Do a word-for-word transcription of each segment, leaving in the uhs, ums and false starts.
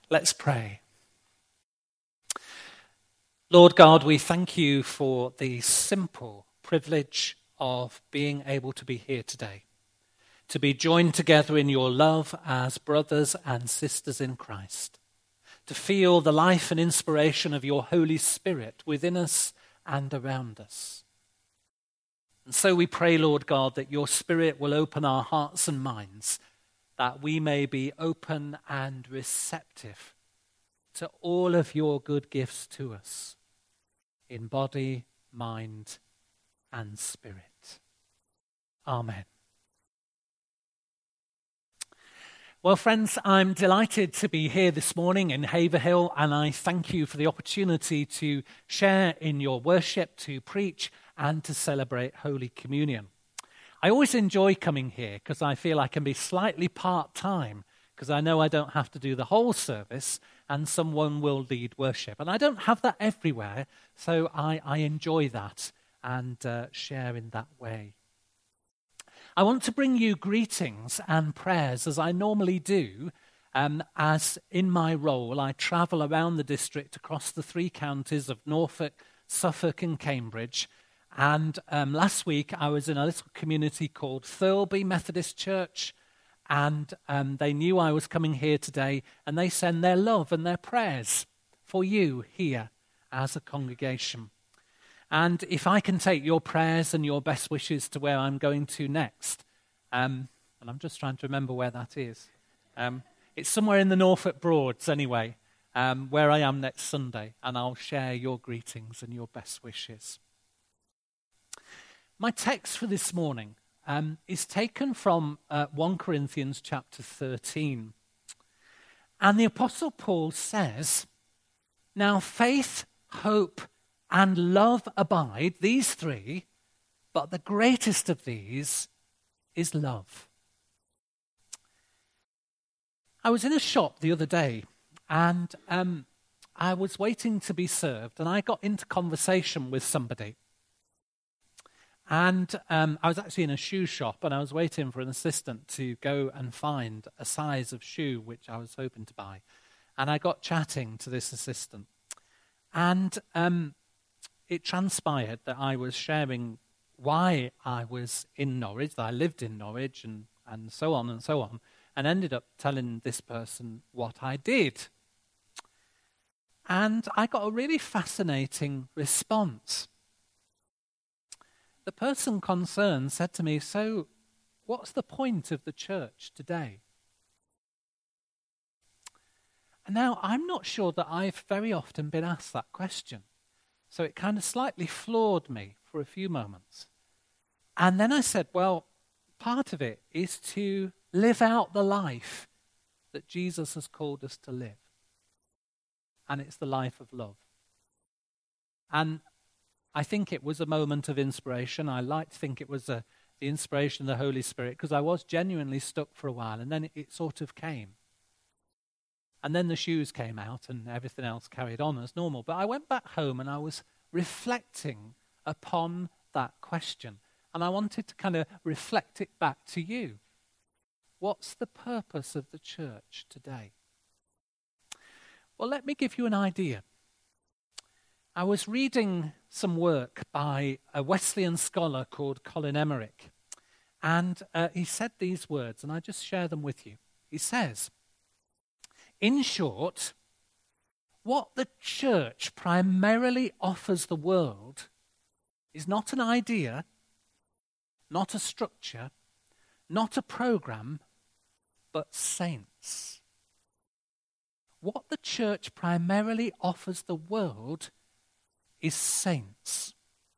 Let's pray. Lord God, we thank you for the simple privilege of being able to be here today, to be joined together in your love as brothers and sisters in Christ, to feel the life and inspiration of your Holy Spirit within us and around us. And so we pray, Lord God, that your Spirit will open our hearts and minds, that we may be open and receptive to all of your good gifts to us in body, mind, and spirit. Amen. Well, friends, I'm delighted to be here this morning in Haverhill, and I thank you for the opportunity to share in your worship, to preach, and to celebrate Holy Communion. I always enjoy coming here because I feel I can be slightly part-time because I know I don't have to do the whole service and someone will lead worship. And I don't have that everywhere, so I, I enjoy that and uh, share in that way. I want to bring you greetings and prayers as I normally do, um, as in my role I travel around the district across the three counties of Norfolk, Suffolk and Cambridge. And um, last week I was in a little community called Thirlby Methodist Church, and um, they knew I was coming here today, and they send their love and their prayers for you here as a congregation. And if I can take your prayers and your best wishes to where I'm going to next, um, and I'm just trying to remember where that is. Um, it's somewhere in the Norfolk Broads anyway, um, where I am next Sunday, and I'll share your greetings and your best wishes. My text for this morning um, is taken from uh, First Corinthians chapter thirteen. And the Apostle Paul says, "Now faith, hope, and love abide, these three, but the greatest of these is love." I was in a shop the other day, and um, I was waiting to be served, and I got into conversation with somebody. And um, I was actually in a shoe shop, and I was waiting for an assistant to go and find a size of shoe which I was hoping to buy. And I got chatting to this assistant. And um, it transpired that I was sharing why I was in Norwich, that I lived in Norwich, and, and so on and so on, and ended up telling this person what I did. And I got a really fascinating response. The person concerned said to me, "So, what's the point of the church today?" And now, I'm not sure that I've very often been asked that question. So it kind of slightly floored me for a few moments. And then I said, well, part of it is to live out the life that Jesus has called us to live. And it's the life of love. And I think it was a moment of inspiration. I like to think it was a, the inspiration of the Holy Spirit, because I was genuinely stuck for a while, and then it, it sort of came. And then the shoes came out and everything else carried on as normal. But I went back home and I was reflecting upon that question. And I wanted to kind of reflect it back to you. What's the purpose of the church today? Well, let me give you an idea. I was reading some work by a Wesleyan scholar called Colin Emmerich. And uh, he said these words, and I just share them with you. He says, "In short, what the church primarily offers the world is not an idea, not a structure, not a program, but saints. What the church primarily offers the world is saints."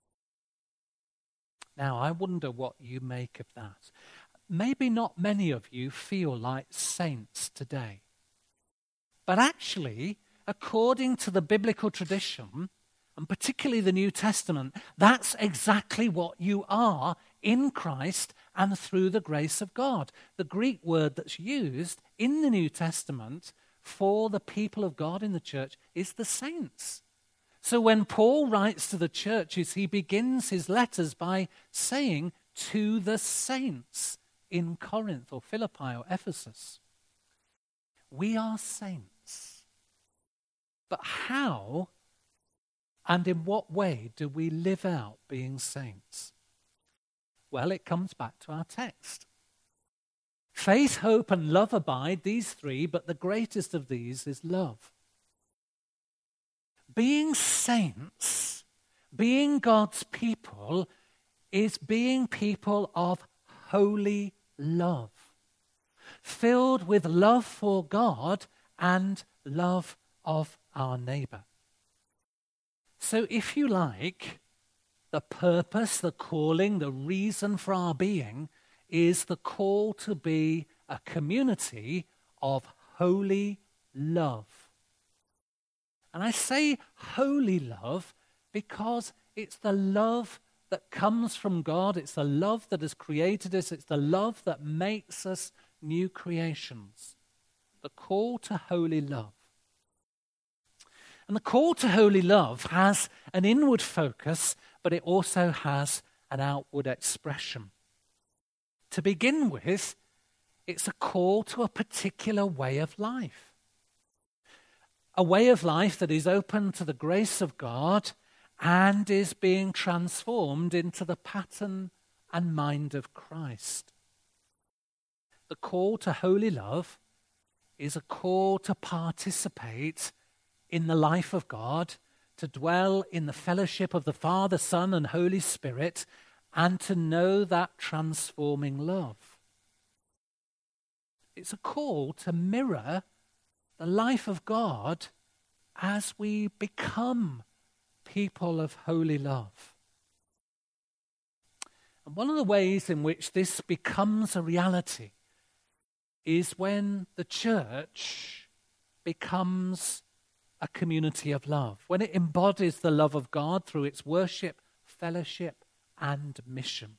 Now, I wonder what you make of that. Maybe not many of you feel like saints today. But actually, according to the biblical tradition, and particularly the New Testament, that's exactly what you are in Christ and through the grace of God. The Greek word that's used in the New Testament for the people of God in the church is the saints. So when Paul writes to the churches, he begins his letters by saying, "to the saints in Corinth or Philippi or Ephesus." We are saints. But how and in what way do we live out being saints? Well, it comes back to our text. Faith, hope, and love abide, these three, but the greatest of these is love. Being saints, being God's people, is being people of holy love, filled with love for God and love of our neighbor. So if you like, the purpose, the calling, the reason for our being is the call to be a community of holy love. And I say holy love because it's the love that comes from God. It's the love that has created us. It's the love that makes us new creations. The call to holy love. And the call to holy love has an inward focus, but it also has an outward expression. To begin with, it's a call to a particular way of life. A way of life that is open to the grace of God and is being transformed into the pattern and mind of Christ. The call to holy love is a call to participate in the life of God, to dwell in the fellowship of the Father, Son, and Holy Spirit, and to know that transforming love. It's a call to mirror the life of God as we become people of holy love. And one of the ways in which this becomes a reality is when the church becomes a community of love, when it embodies the love of God through its worship, fellowship, and mission.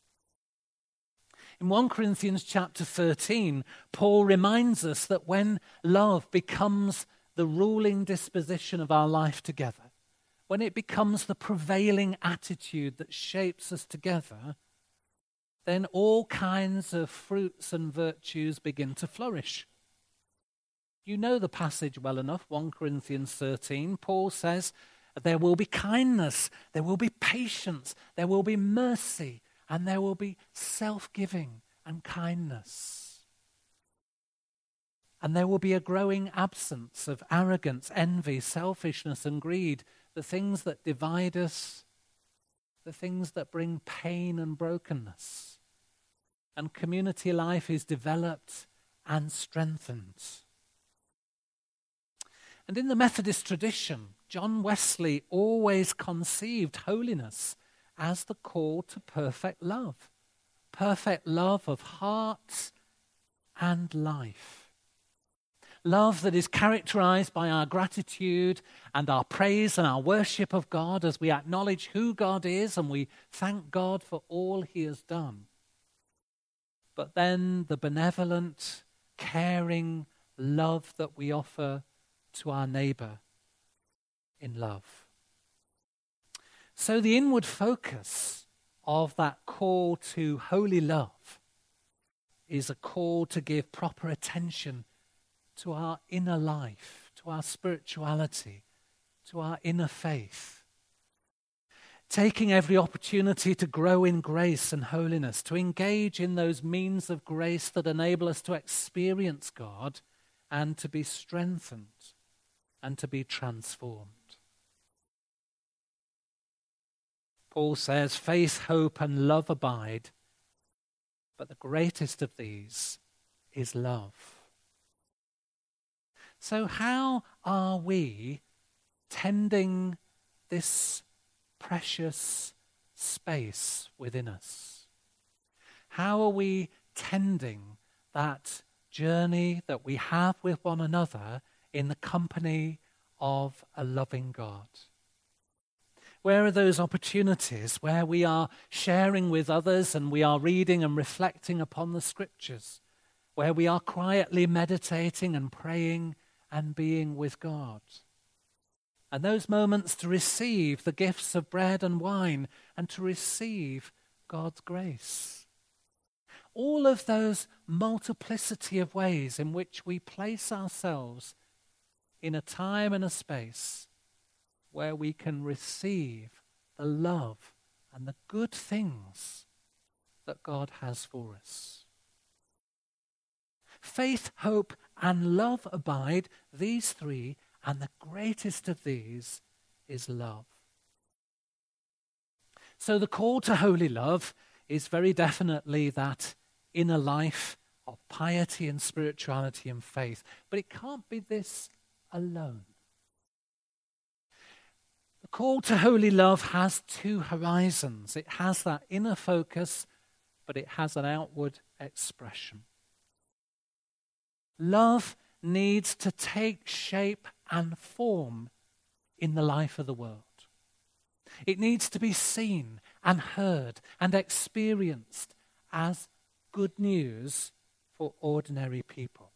In First Corinthians chapter thirteen, Paul reminds us that when love becomes the ruling disposition of our life together, when it becomes the prevailing attitude that shapes us together, then all kinds of fruits and virtues begin to flourish. You know the passage well enough, First Corinthians thirteen. Paul says, there will be kindness, there will be patience, there will be mercy, and there will be self-giving and kindness. And there will be a growing absence of arrogance, envy, selfishness, and greed, the things that divide us, the things that bring pain and brokenness. And community life is developed and strengthened. And in the Methodist tradition, John Wesley always conceived holiness as the call to perfect love. Perfect love of heart and life. Love that is characterized by our gratitude and our praise and our worship of God as we acknowledge who God is and we thank God for all he has done. But then the benevolent, caring love that we offer to our neighbor in love. So the inward focus of that call to holy love is a call to give proper attention to our inner life, to our spirituality, to our inner faith. Taking every opportunity to grow in grace and holiness, to engage in those means of grace that enable us to experience God and to be strengthened and to be transformed. Paul says, faith, hope, and love abide, but the greatest of these is love. So how are we tending this precious space within us? How are we tending that journey that we have with one another in the company of a loving God? Where are those opportunities where we are sharing with others and we are reading and reflecting upon the scriptures, where we are quietly meditating and praying and being with God? And those moments to receive the gifts of bread and wine and to receive God's grace. All of those multiplicity of ways in which we place ourselves in a time and a space where we can receive the love and the good things that God has for us. Faith, hope, and love abide, these three, and the greatest of these is love. So the call to holy love is very definitely that inner life of piety and spirituality and faith. But it can't be this alone. The call to holy love has two horizons. It has that inner focus, but it has an outward expression. Love needs to take shape and form in the life of the world. It needs to be seen and heard and experienced as good news for ordinary people.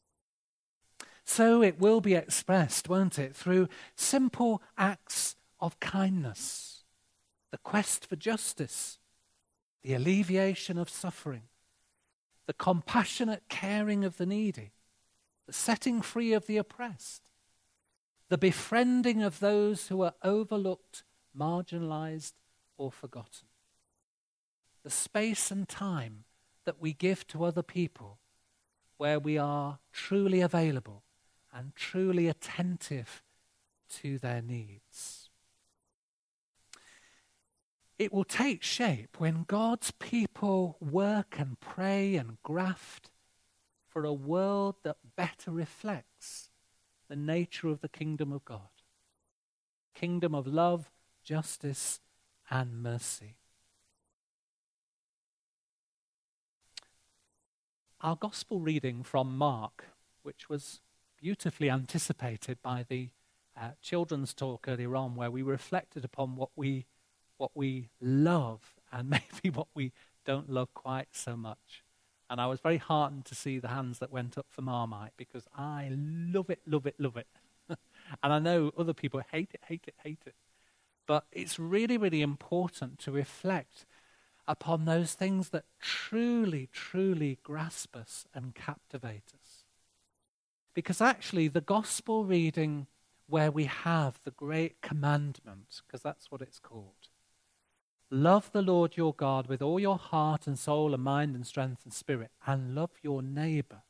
So it will be expressed, won't it, through simple acts of kindness, the quest for justice, the alleviation of suffering, the compassionate caring of the needy, the setting free of the oppressed, the befriending of those who are overlooked, marginalized, or forgotten. The space and time that we give to other people where we are truly available and truly attentive to their needs. It will take shape when God's people work and pray and graft for a world that better reflects the nature of the kingdom of God. Kingdom of love, justice, and mercy. Our gospel reading from Mark, which was beautifully anticipated by the uh, children's talk earlier on, where we reflected upon what we what we love and maybe what we don't love quite so much. And I was very heartened to see the hands that went up for Marmite, because I love it, love it, love it. And I know other people hate it, hate it, hate it. But it's really, really important to reflect upon those things that truly, truly grasp us and captivate us. Because actually the gospel reading where we have the great commandment, because that's what it's called, love the Lord your God with all your heart and soul and mind and strength and spirit, and love your neighbor.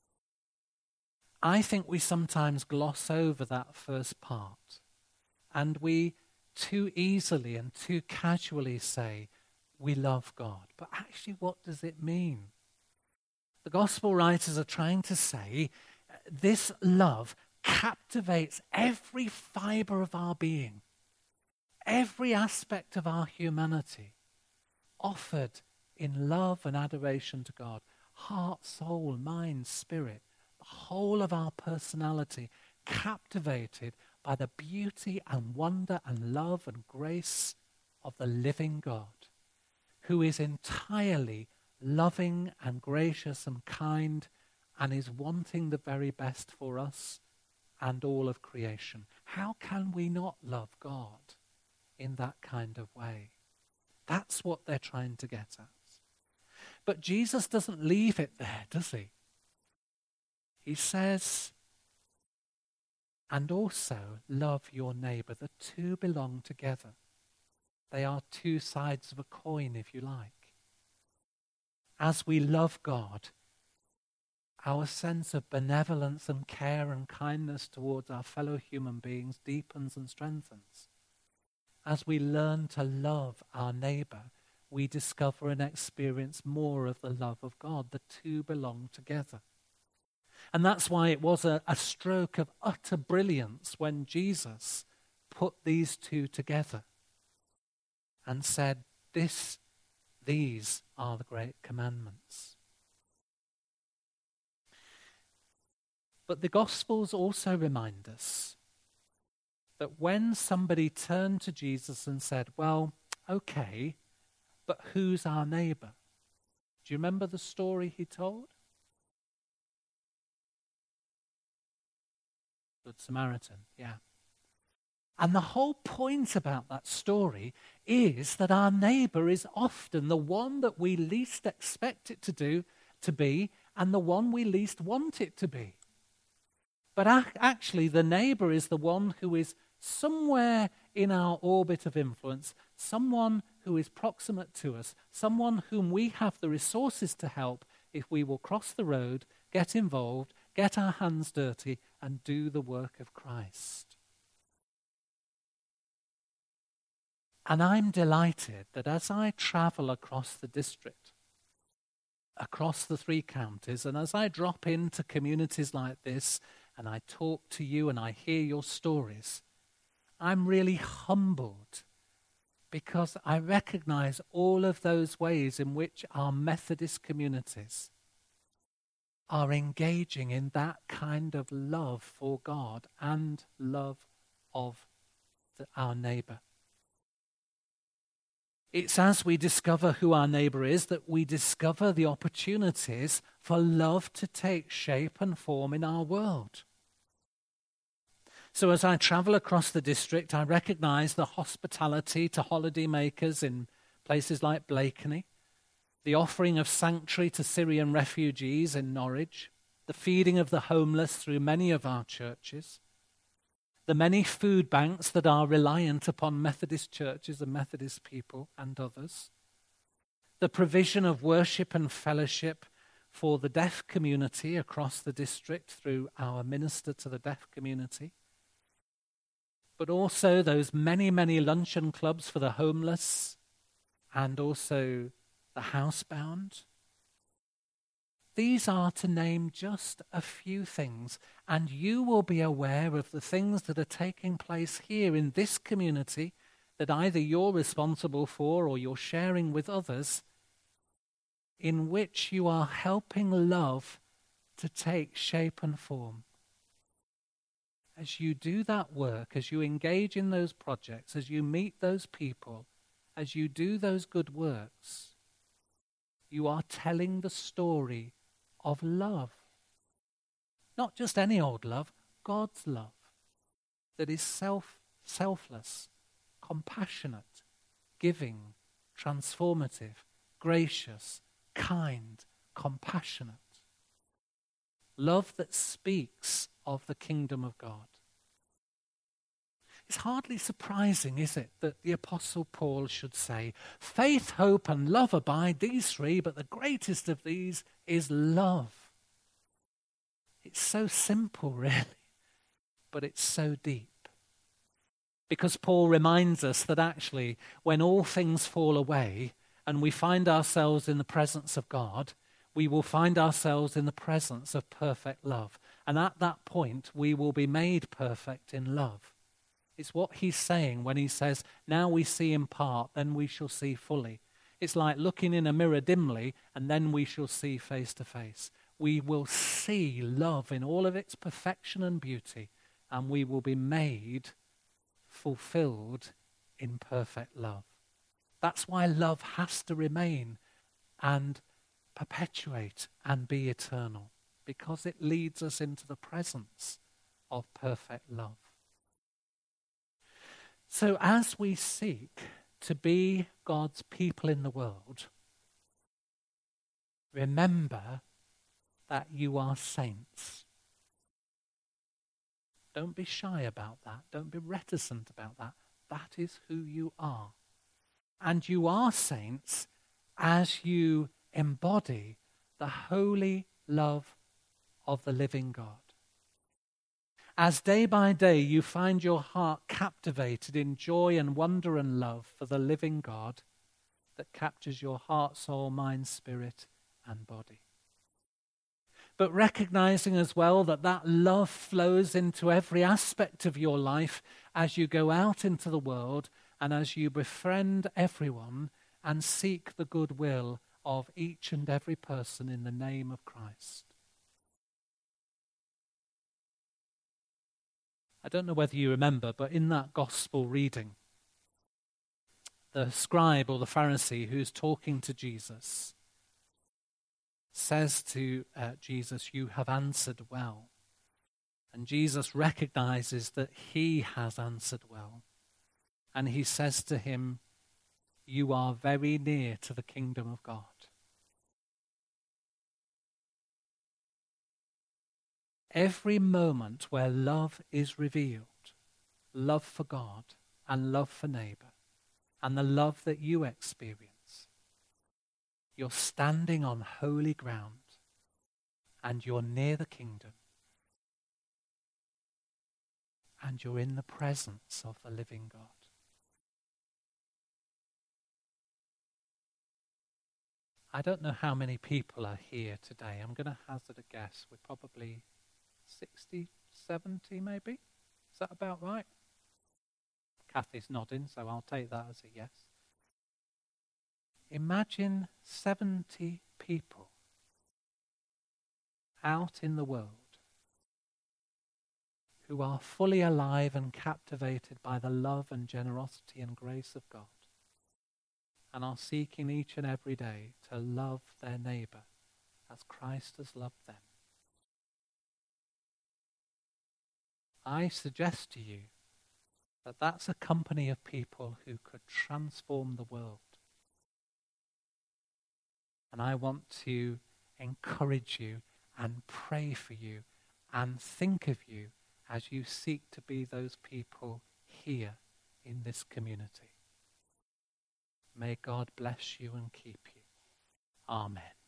I think we sometimes gloss over that first part, and we too easily and too casually say, we love God. But actually, what does it mean? The gospel writers are trying to say this love captivates every fiber of our being, every aspect of our humanity, offered in love and adoration to God. Heart, soul, mind, spirit, the whole of our personality captivated by the beauty and wonder and love and grace of the living God, who is entirely loving and gracious and kind and is wanting the very best for us and all of creation. How can we not love God in that kind of way? That's what they're trying to get at. But Jesus doesn't leave it there, does he? He says, and also love your neighbor. The two belong together. They are two sides of a coin, if you like. As we love God, our sense of benevolence and care and kindness towards our fellow human beings deepens and strengthens. As we learn to love our neighbor, we discover and experience more of the love of God. The two belong together. And that's why it was a, a stroke of utter brilliance when Jesus put these two together and said, this, these are the great commandments. But the Gospels also remind us that when somebody turned to Jesus and said, well, okay, but who's our neighbor? Do you remember the story he told? Good Samaritan, yeah. And the whole point about that story is that our neighbor is often the one that we least expect it to do, to be, and the one we least want it to be. But ac- actually, the neighbor is the one who is somewhere in our orbit of influence, someone who is proximate to us, someone whom we have the resources to help if we will cross the road, get involved, get our hands dirty, and do the work of Christ. And I'm delighted that as I travel across the district, across the three counties, and as I drop into communities like this, and I talk to you and I hear your stories, I'm really humbled because I recognize all of those ways in which our Methodist communities are engaging in that kind of love for God and love of the, our neighbor. It's as we discover who our neighbor is that we discover the opportunities for love to take shape and form in our world. So as I travel across the district, I recognize the hospitality to holidaymakers in places like Blakeney, the offering of sanctuary to Syrian refugees in Norwich, the feeding of the homeless through many of our churches, the many food banks that are reliant upon Methodist churches and Methodist people and others, the provision of worship and fellowship for the deaf community across the district through our minister to the deaf community, but also those many, many luncheon clubs for the homeless and also the housebound. These are to name just a few things, and you will be aware of the things that are taking place here in this community that either you're responsible for or you're sharing with others, in which you are helping love to take shape and form. As you do that work, as you engage in those projects, as you meet those people, as you do those good works, you are telling the story of love. Not just any old love, God's love that is self, selfless, compassionate, giving, transformative, gracious, kind, compassionate. Love that speaks of the kingdom of God. It's hardly surprising, is it, that the Apostle Paul should say, faith, hope, and love abide, these three, but the greatest of these is love. It's so simple, really, but it's so deep. Because Paul reminds us that actually, when all things fall away and we find ourselves in the presence of God, we will find ourselves in the presence of perfect love. And at that point, we will be made perfect in love. It's what he's saying when he says, now we see in part, then we shall see fully. It's like looking in a mirror dimly, and then we shall see face to face. We will see love in all of its perfection and beauty, and we will be made fulfilled in perfect love. That's why love has to remain and perpetuate and be eternal, because it leads us into the presence of perfect love. So as we seek to be God's people in the world, remember that you are saints. Don't be shy about that. Don't be reticent about that. That is who you are. And you are saints as you embody the holy love of the living God. As day by day you find your heart captivated in joy and wonder and love for the living God that captures your heart, soul, mind, spirit, and body. But recognizing as well that that love flows into every aspect of your life as you go out into the world and as you befriend everyone and seek the goodwill of each and every person in the name of Christ. I don't know whether you remember, but in that gospel reading, the scribe or the Pharisee who's talking to Jesus says to uh, Jesus, you have answered well. And Jesus recognizes that he has answered well. And he says to him, you are very near to the kingdom of God. every moment where love is revealed, love for God and love for neighbor, and the love that you experience, you're standing on holy ground and you're near the kingdom and you're in the presence of the living God. I don't know how many people are here today. I'm going to hazard a guess. We're probably sixty, seventy maybe. Is that about right? Kathy's nodding, so I'll take that as a yes. Imagine seventy people out in the world who are fully alive and captivated by the love and generosity and grace of God, and are seeking each and every day to love their neighbor as Christ has loved them. I suggest to you that that's a company of people who could transform the world. And I want to encourage you and pray for you and think of you as you seek to be those people here in this community. May God bless you and keep you. Amen.